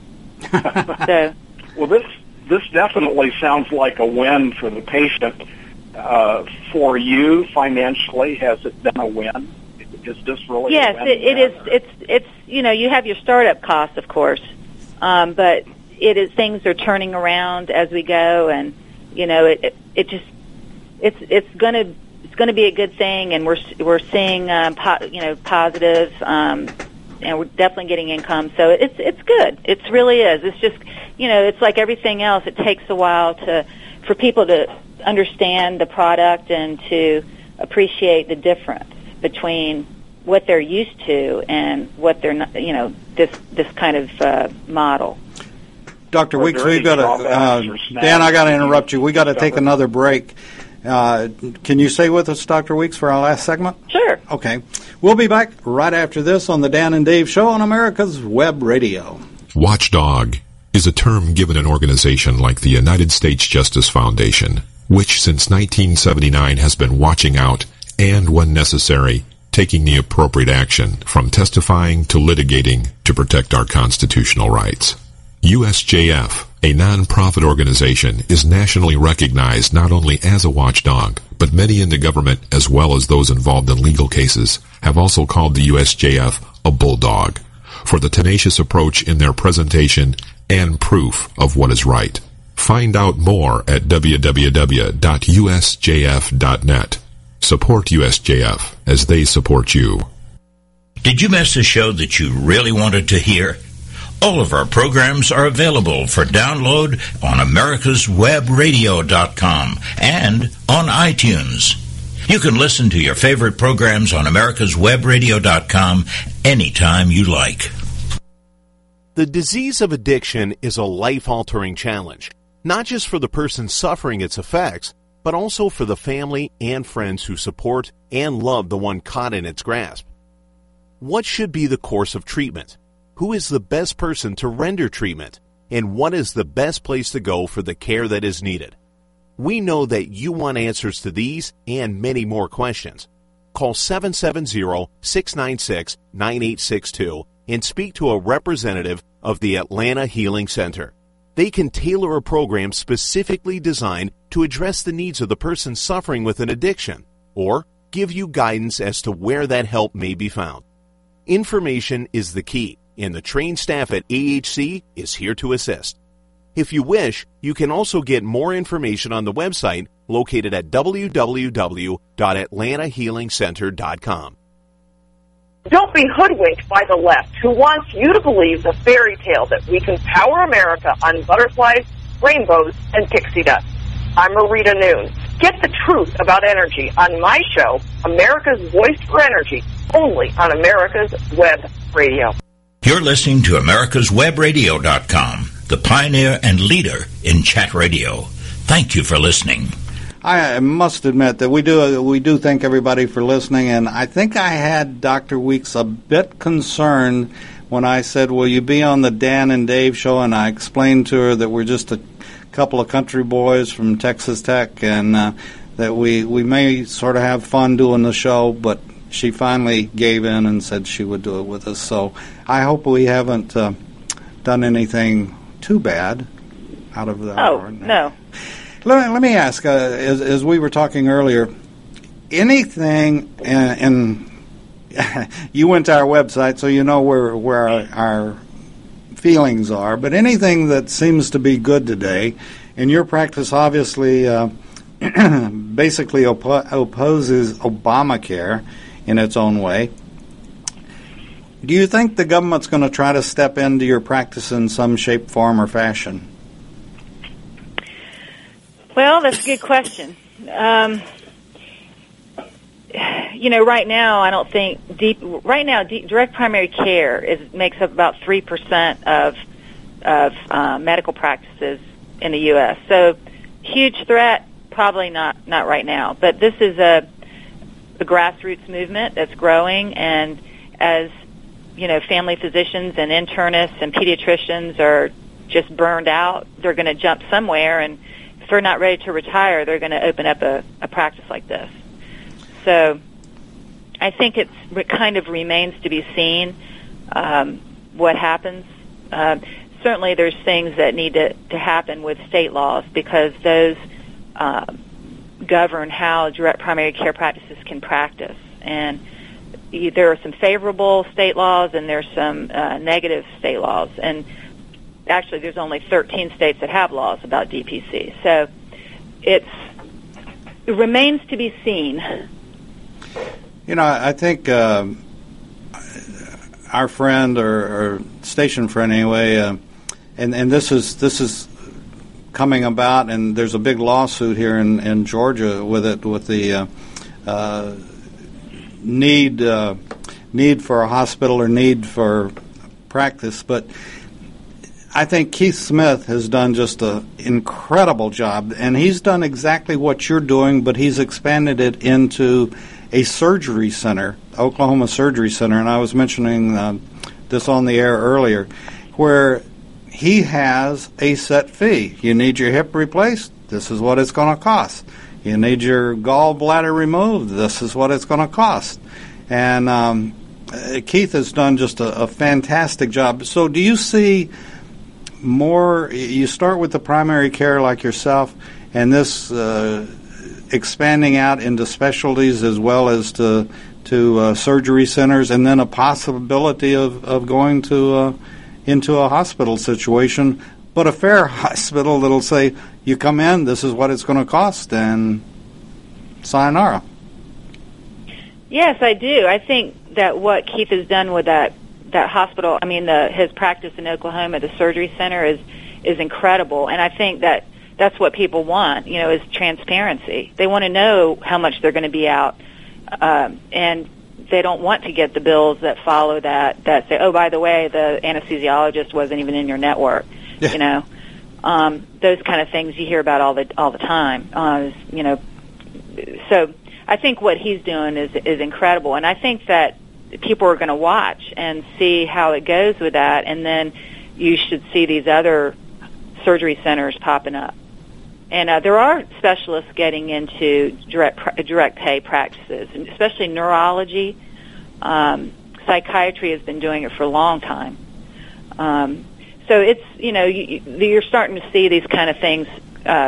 F: So,
C: well, this this definitely sounds like a win for the patient. Uh, for you, financially, has it been a win? Is this really?
F: Yes,
C: a win
F: it, it is. It's it's you know, you have your startup costs, of course, um, but it is things are turning around as we go, and you know, it it, it just it's it's gonna it's gonna be a good thing, and we're we're seeing um, po- you know positive. Um, And we're definitely getting income, so it's it's good. It really is. It's just, you know, it's like everything else. It takes a while to for people to understand the product and to appreciate the difference between what they're used to and what they're not. You know, this this kind of uh, model.
B: Doctor Weeks, we've got to. Uh, Dan, I got to interrupt you. We got to take another break. Uh, can you stay with us, Doctor Weeks, for our last segment?
F: Sure.
B: Okay. We'll be back right after this on the Dan and Dave Show on America's Web Radio.
J: Watchdog is a term given an organization like the United States Justice Foundation, which since nineteen seventy-nine has been watching out and, when necessary, taking the appropriate action, from testifying to litigating to protect our constitutional rights. U S J F, a non-profit organization, is nationally recognized not only as a watchdog, but many in the government, as well as those involved in legal cases, have also called the U S J F a bulldog for the tenacious approach in their presentation and proof of what is right. Find out more at w w w dot u s j f dot net. Support U S J F as they support you.
E: Did you miss a show that you really wanted to hear? All of our programs are available for download on americas web radio dot com and on iTunes. You can listen to your favorite programs on americas web radio dot com anytime you like.
K: The disease of addiction is a life-altering challenge, not just for the person suffering its effects, but also for the family and friends who support and love the one caught in its grasp. What should be the course of treatment? Who is the best person to render treatment? And what is the best place to go for the care that is needed? We know that you want answers to these and many more questions. Call seven seven zero, six nine six, nine eight six two and speak to a representative of the Atlanta Healing Center. They can tailor a program specifically designed to address the needs of the person suffering with an addiction, or give you guidance as to where that help may be found. Information is the key, and the trained staff at A H C is here to assist. If you wish, you can also get more information on the website located at w w w dot atlanta healing center dot com.
L: Don't be hoodwinked by the left, who wants you to believe the fairy tale that we can power America on butterflies, rainbows, and pixie dust. I'm Marita Noon. Get the truth about energy on my show, America's Voice for Energy, only on America's Web Radio.
E: You're listening to americas web radio dot com, the pioneer and leader in chat radio. Thank you for listening.
B: I must admit that we do we do thank everybody for listening, and I think I had Doctor Weeks a bit concerned when I said, will you be on the Dan and Dave show, and I explained to her that we're just a couple of country boys from Texas Tech, and uh, that we, we may sort of have fun doing the show, but she finally gave in and said she would do it with us. So I hope we haven't uh, done anything too bad out of the...
F: Oh, no.
B: Let, let me ask, uh, as, as we were talking earlier, anything, and, and you went to our website, so you know where, where our, our feelings are, but anything that seems to be good today, and your practice obviously uh, basically oppo- opposes Obamacare in its own way. Do you think the government's going to try to step into your practice in some shape, form, or fashion?
F: Well, that's a good question. Um, you know, right now, I don't think deep. Right now, deep, direct primary care is makes up about three percent of of uh, medical practices in the U S. So, huge threat, probably not not right now. But this is a a grassroots movement that's growing, and as you know, family physicians and internists and pediatricians are just burned out, they're going to jump somewhere, and if they're not ready to retire, they're going to open up a, a practice like this. So I think it's, it kind of remains to be seen um, what happens. Uh, certainly there's things that need to, to happen with state laws, because those uh, govern how direct primary care practices can practice. And there are some favorable state laws and there's some uh, negative state laws. And actually, there's only thirteen states that have laws about D P C. So it's, it remains to be seen.
B: You know, I think uh, our friend, or, or station friend anyway, uh, and, and this is this is coming about, and there's a big lawsuit here in, in Georgia with it, with the uh, uh, need uh, need for a hospital or need for practice, but I think Keith Smith has done just an incredible job, and he's done exactly what you're doing, but he's expanded it into a surgery center, Oklahoma Surgery Center, and I was mentioning uh, this on the air earlier, where he has a set fee. You need your hip replaced, this is what it's going to cost. You need your gallbladder removed, this is what it's going to cost. And um, Keith has done just a, a fantastic job. So do you see more, you start with the primary care like yourself, and this uh, expanding out into specialties as well as to to uh, surgery centers, and then a possibility of, of going to uh, into a hospital situation, but a fair hospital that'll say, you come in, this is what it's going to cost, and sayonara.
F: Yes, I do. I think that what Keith has done with that that hospital, I mean, the, his practice in Oklahoma, the surgery center, is is incredible. And I think that that's what people want, you know, is transparency. They want to know how much they're going to be out, um, and they don't want to get the bills that follow that, that say, oh, by the way, the anesthesiologist wasn't even in your network, yeah. you know. Um, those kind of things you hear about all the all the time, uh, you know. So I think what he's doing is is incredible, and I think that people are going to watch and see how it goes with that, and then you should see these other surgery centers popping up. And uh, there are specialists getting into direct direct pay practices, and especially neurology. Um, psychiatry has been doing it for a long time. Um, so it's, you know, you, you're starting to see these kind of things, uh,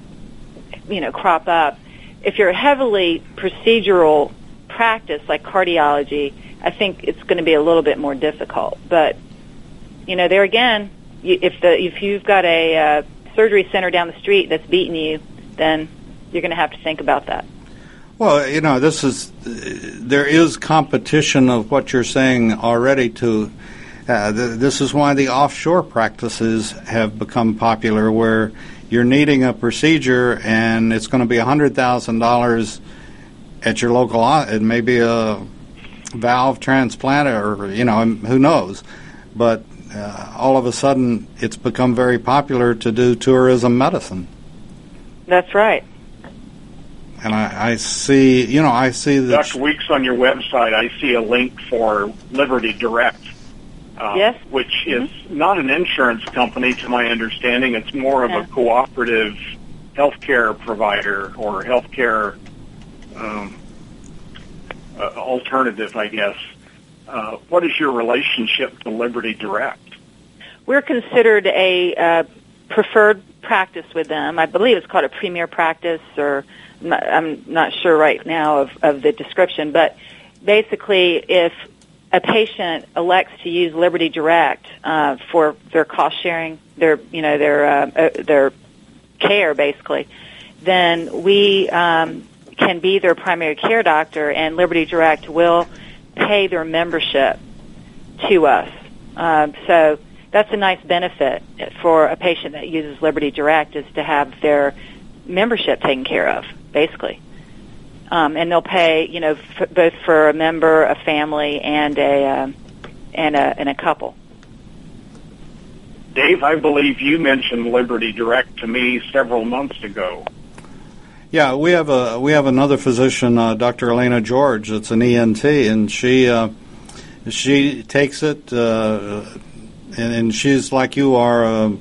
F: you know, crop up. If you're a heavily procedural practice like cardiology, I think it's going to be a little bit more difficult. But, you know, there again, if the if you've got a uh, surgery center down the street that's beating you, then you're going to have to think about that.
B: Well, you know, this is there is competition of what you're saying already. To uh, th- this is why the offshore practices have become popular, where you're needing a procedure and it's going to be a hundred thousand dollars at your local. It may be a valve transplant, or you know, who knows, but. Uh, all of a sudden, it's become very popular to do tourism medicine.
F: That's right.
B: And I, I see, you know, I see that.
C: Doctor Weeks, on your website, I see a link for Liberty Direct, uh,
F: yes.
C: which
F: mm-hmm.
C: is not an insurance company, to my understanding. It's more of
F: yeah.
C: a cooperative healthcare provider or healthcare um, uh, alternative, I guess. Uh, what is your relationship to Liberty Direct?
F: We're considered a uh, preferred practice with them. I believe it's called a premier practice, or not, I'm not sure right now of, of the description. But basically, if a patient elects to use Liberty Direct uh, for their cost sharing, their you know their uh, uh, their care, basically, then we um, can be their primary care doctor, and Liberty Direct will pay their membership to us. Um, so that's a nice benefit for a patient that uses Liberty Direct, is to have their membership taken care of, basically. Um, and they'll pay, you know, f- both for a member, a family, and a um, and a and a couple.
C: Dave, I believe you mentioned Liberty Direct to me several months ago.
B: Yeah, we have a we have another physician, uh, Doctor Elena George. That's an E N T, and she uh, she takes it, uh, and, and she's like you are. Uh,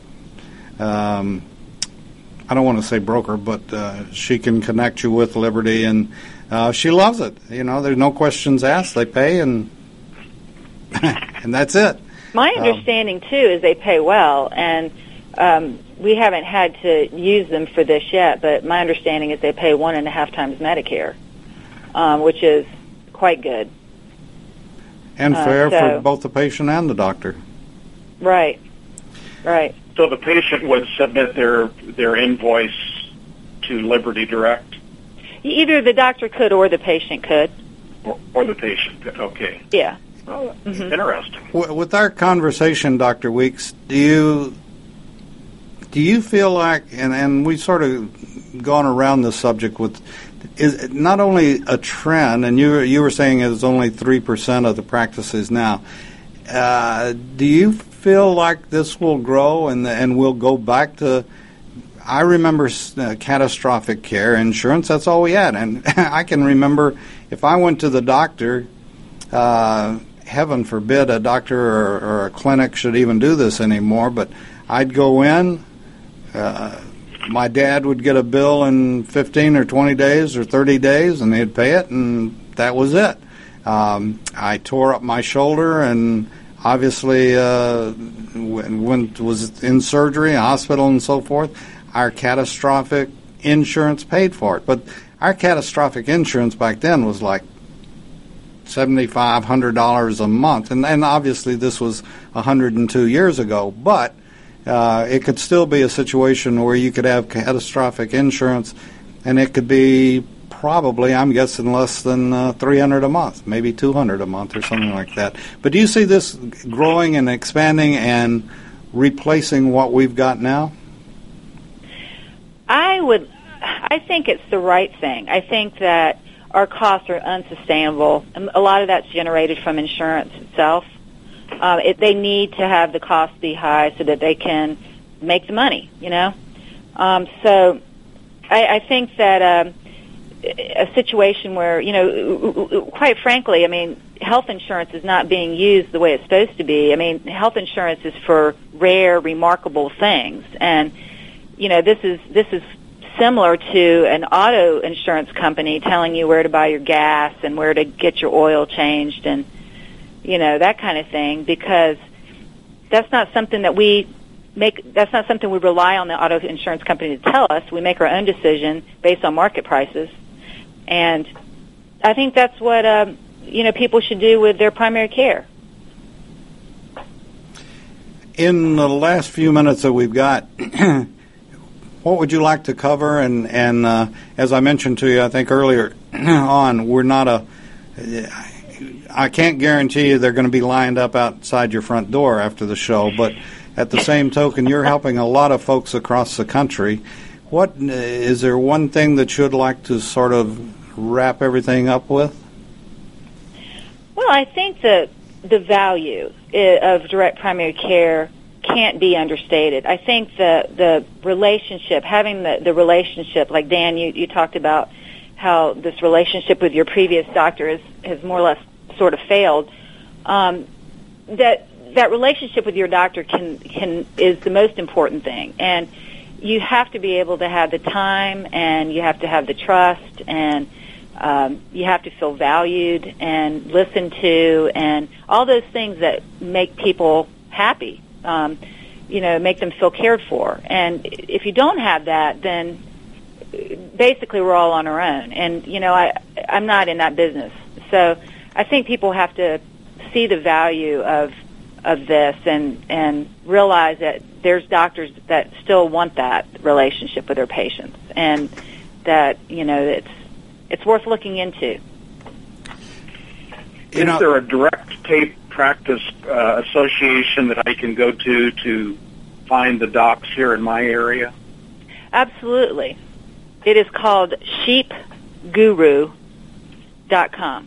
B: um, I don't want to say broker, but uh, she can connect you with Liberty, and uh, she loves it. You know, there's no questions asked. They pay, and and that's it.
F: My understanding um, too is they pay well, and. Um, we haven't had to use them for this yet, but my understanding is they pay one and a half times Medicare, um, which is quite good.
B: And fair
F: uh, so,
B: for both the patient and the doctor.
F: Right, right.
C: So the patient would submit their their invoice to Liberty Direct?
F: Either the doctor could or the patient could.
C: Or, or the patient could, okay.
F: Yeah.
C: Oh,
F: mm-hmm.
C: Interesting.
B: With our conversation, Doctor Weeks, do you... Do you feel like, and, and we've sort of gone around this subject with, is it not only a trend, and you you were saying it's only three percent of the practices now, uh, do you feel like this will grow and and we'll go back to, I remember uh, catastrophic care insurance, that's all we had. And I can remember if I went to the doctor, uh, heaven forbid a doctor or, or a clinic should even do this anymore, but I'd go in, Uh, my dad would get a bill in fifteen or twenty days or thirty days, and they'd pay it, and that was it. Um, I tore up my shoulder, and obviously uh, when, when was in surgery, hospital, and so forth, our catastrophic insurance paid for it. But our catastrophic insurance back then was like seven thousand five hundred dollars a month, and, and obviously this was one hundred two years ago, but Uh, it could still be a situation where you could have catastrophic insurance, and it could be probably, I'm guessing, less than uh, three hundred a month, maybe two hundred a month or something like that. But do you see this growing and expanding and replacing what we've got now?
F: I would, I think it's the right thing. I think that our costs are unsustainable, and a lot of that's generated from insurance itself. Uh, it, they need to have the cost be high so that they can make the money, you know? Um, so I, I think that um, a situation where, you know, quite frankly, I mean, health insurance is not being used the way it's supposed to be. I mean, health insurance is for rare, remarkable things. And, you know, this is this is similar to an auto insurance company telling you where to buy your gas and where to get your oil changed and, you know, that kind of thing, because that's not something that we make, that's not something we rely on the auto insurance company to tell us. We make our own decision based on market prices. And I think that's what, um, you know, people should do with their primary care.
B: In the last few minutes that we've got, what would you like to cover? And, and uh, as I mentioned to you, I think earlier on, we're not a, I can't guarantee you they're going to be lined up outside your front door after the show, but at the same token, you're helping a lot of folks across the country. What, is there one thing that you'd like to sort of wrap everything up with?
F: Well, I think that the value of direct primary care can't be understated. I think the the relationship, having the, the relationship, like Dan, you, you talked about how this relationship with your previous doctor has, has more or less sort of failed. Um, that that relationship with your doctor can can is the most important thing, and you have to be able to have the time, and you have to have the trust, and um, you have to feel valued and listened to, and all those things that make people happy. Um, you know, make them feel cared for. And if you don't have that, then basically we're all on our own. And, you know, I, I'm not in that business. So I think people have to see the value of of this and, and realize that there's doctors that still want that relationship with their patients, and that, you know, it's it's worth looking into.
C: Is there a direct pay practice uh, association that I can go to to find the docs here in my area?
F: Absolutely. It is called sheep guru dot com.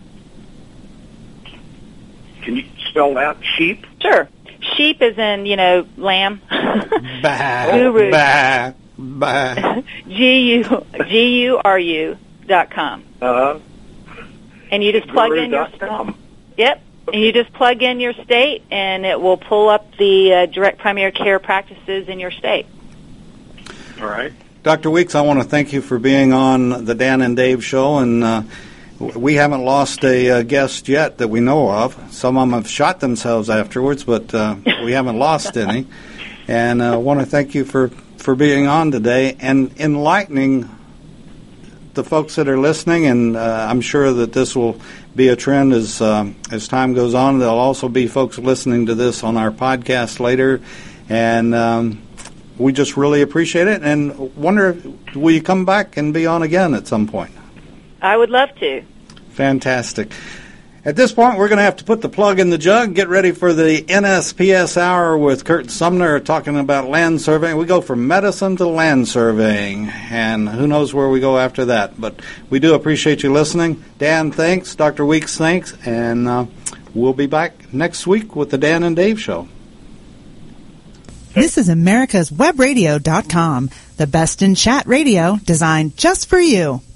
C: Can you spell that? Sheep?
F: Sure. Sheep is in, you know, lamb.
B: Bah,
F: Guru.
B: bah, bah.
F: G U G U R U dot com.
C: Uh-huh.
F: And you just plug in your state. Yep. And you just plug in your state, and it will pull up the uh, direct primary care practices in your state.
C: All right.
B: Doctor Weeks, I want to thank you for being on the Dan and Dave show, and uh, we haven't lost a uh, guest yet that we know of. Some of them have shot themselves afterwards, but uh, we haven't lost any. And I uh, want to thank you for, for being on today and enlightening the folks that are listening, and uh, I'm sure that this will be a trend as uh, as time goes on. There'll also be folks listening to this on our podcast later, and um, we just really appreciate it and wonder, will you come back and be on again at some point?
F: I would love to.
B: Fantastic. At this point, we're going to have to put the plug in the jug, get ready for the N S P S Hour with Kurt Sumner talking about land surveying. We go from medicine to land surveying, and who knows where we go after that. But we do appreciate you listening. Dan, thanks. Doctor Weeks, thanks. And uh, we'll be back next week with the Dan and Dave Show.
A: This is America's Web Radio dot com, the best in chat radio designed just for you.